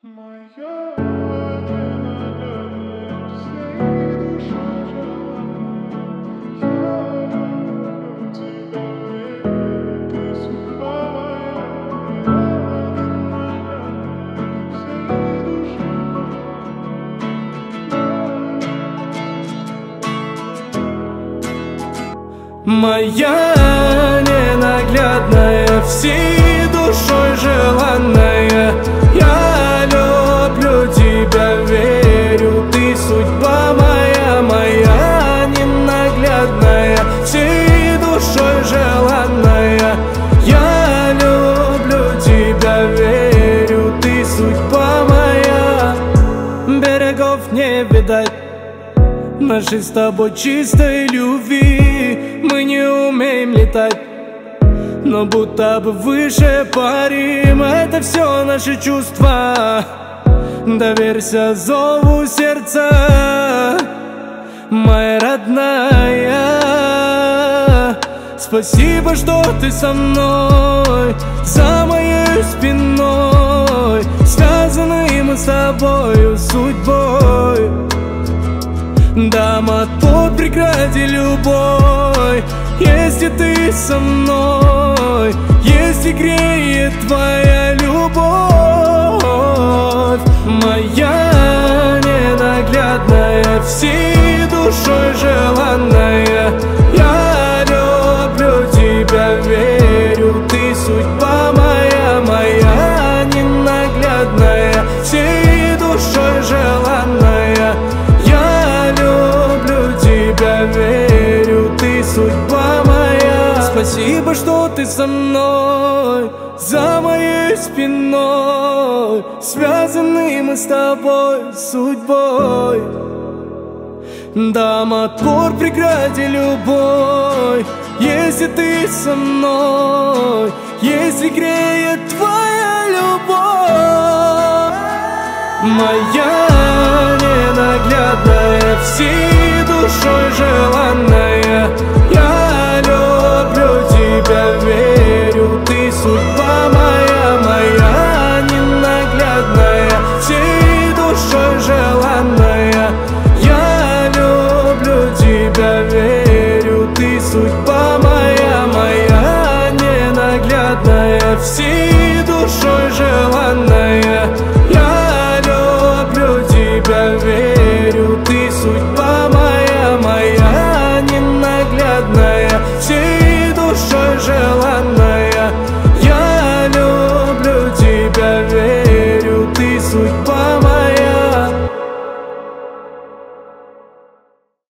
Моя ненаглядная, всей душой желанная, я люблю тебя, верю, ты судьба моя. Моя ненаглядная, всей душой желанная, я люблю тебя, верю, ты судьба моя. Берегов не видать нашей с тобой чистой любви. Мы не умеем летать, но будто бы выше парим. Это все наши чувства, доверься зову сердца, моя родная. Спасибо, что ты со мной, за моей спиной. Связаны мы с тобою судьбой. Дам отпор преграде любой, если ты со мной, если греет твоя любовь. Моя ненаглядная, всей душой желанная, я люблю тебя, верю, ты судьба моя. Моя ненаглядная, всей душой желанная, верю, ты судьба моя. Спасибо, что ты со мной, за моей спиной. Связаны мы с тобой судьбой. Дам отпор преграде любой, если ты со мной, если греет твоя любовь. Моя ненаглядная, всей душой желанная, я люблю тебя, верю, ты судьба моя. Моя ненаглядная, всей душой желанная,